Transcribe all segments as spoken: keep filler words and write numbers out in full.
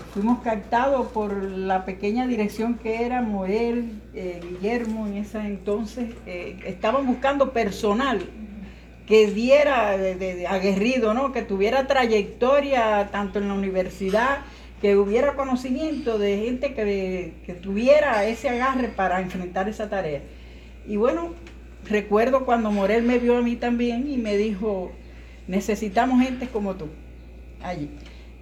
fuimos captados por la pequeña dirección que era Morel, eh, Guillermo en ese entonces. Eh, estaban buscando personal que diera de, de, de aguerrido, ¿no? Que tuviera trayectoria tanto en la universidad, que hubiera conocimiento de gente que, que tuviera ese agarre para enfrentar esa tarea. Y bueno, recuerdo cuando Morel me vio a mí también y me dijo, necesitamos gente como tú allí.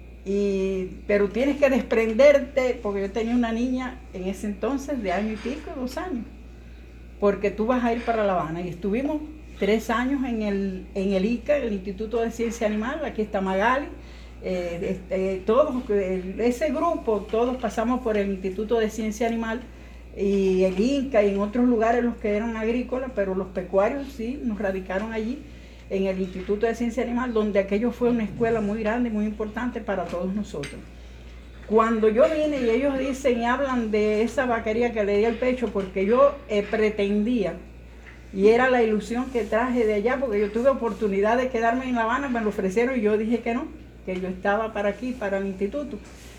Y, pero tienes que desprenderte, porque yo tenía una niña en ese entonces de año y pico, dos años, porque tú vas a ir para La Habana. Y estuvimos tres años en el, en el I C A, el Instituto de Ciencia Animal, aquí está Magali, eh, este, todos, ese grupo, todos pasamos por el Instituto de Ciencia Animal y el Inca y en otros lugares los que eran agrícolas, pero los pecuarios sí, nos radicaron allí en el Instituto de Ciencia Animal, donde aquello fue una escuela muy grande, muy importante para todos nosotros. Cuando yo vine y ellos dicen y hablan de esa vaquería que le di al pecho, porque yo eh, pretendía, y era la ilusión que traje de allá, porque yo tuve oportunidad de quedarme en La Habana, me lo ofrecieron y yo dije que no, que yo estaba para aquí, para el instituto,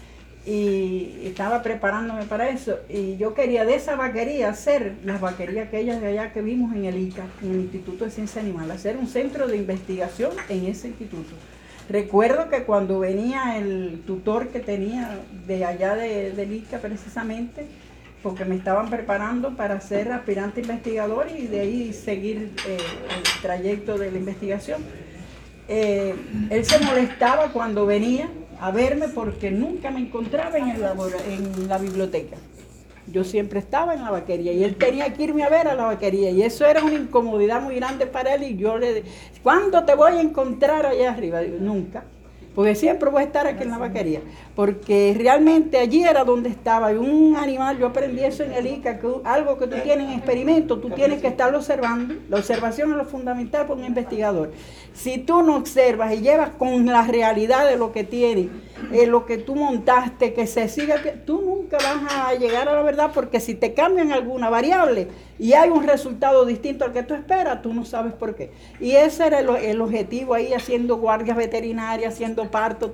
y estaba preparándome para eso, y yo quería de esa vaquería hacer las vaquerías aquellas de allá que vimos en el I C A, en el Instituto de Ciencia Animal, hacer un centro de investigación en ese instituto. Recuerdo que cuando venía el tutor que tenía de allá de, del I C A precisamente, porque me estaban preparando para ser aspirante investigador y de ahí seguir eh, el trayecto de la investigación, eh, él se molestaba cuando venía a verme porque nunca me encontraba en, el labor, en la biblioteca. Yo siempre estaba en la vaquería y él tenía que irme a ver a la vaquería y eso era una incomodidad muy grande para él y yo le dije, ¿cuándo te voy a encontrar allá arriba? Digo, nunca, porque siempre voy a estar aquí en la vaquería, porque realmente allí era donde estaba, y un animal, yo aprendí eso en el I C A, que algo que tú tienes en experimento, tú tienes que estarlo observando, la observación es lo fundamental para un investigador. Si tú no observas y llevas con la realidad de lo que tienes, eh, lo que tú montaste, que se siga, tú nunca vas a llegar a la verdad, porque si te cambian alguna variable y hay un resultado distinto al que tú esperas, tú no sabes por qué. Y ese era el, el objetivo ahí, haciendo guardias veterinarias, haciendo parto,